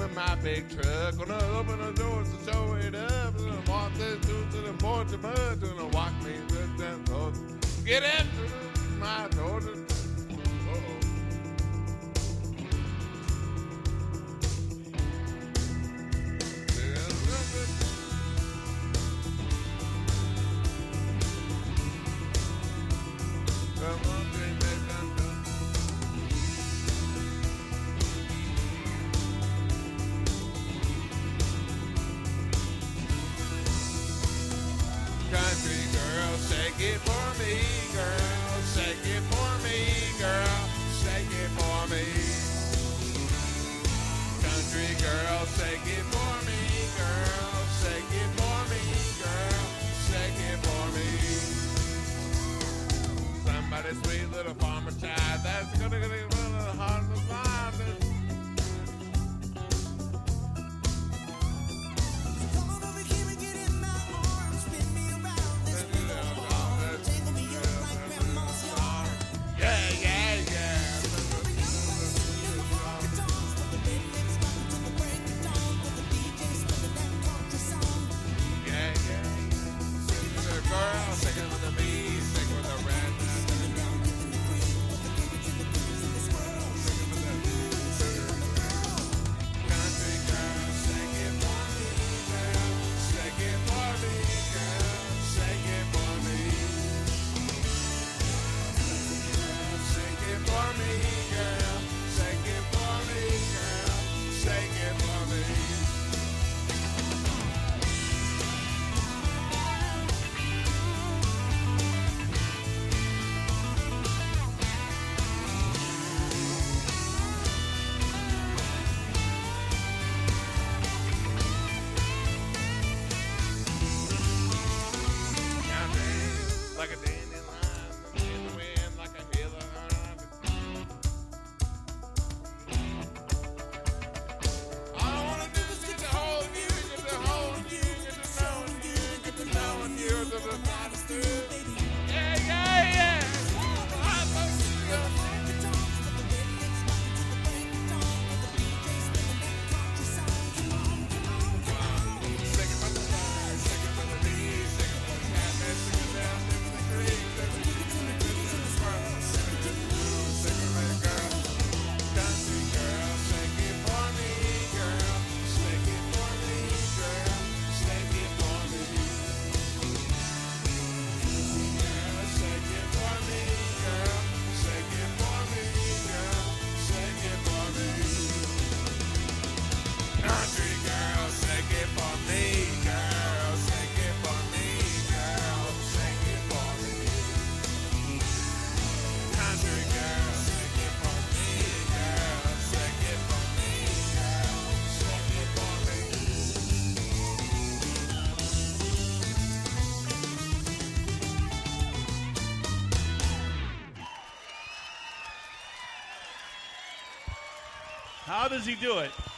in my big truck. Gonna open the doors to show it up. Gonna walk this dude to the porch of mud. Gonna walk me with that door. Get into my door. Uh-oh. Country girl, shake it for me, girl. Shake it for me, girl. Shake it for me. Country girl, shake it for me, girl. Shake it for me, girl. Shake it for me. Somebody sweet little farmer child that's gonna get a little hard to find. Like a dandelion in the wind, like a hill of all I wanna do is get to hold you, get to hold you, get to knowing you, get to knowing you, to the hottest dude. Yeah, yeah, yeah. How does he do it?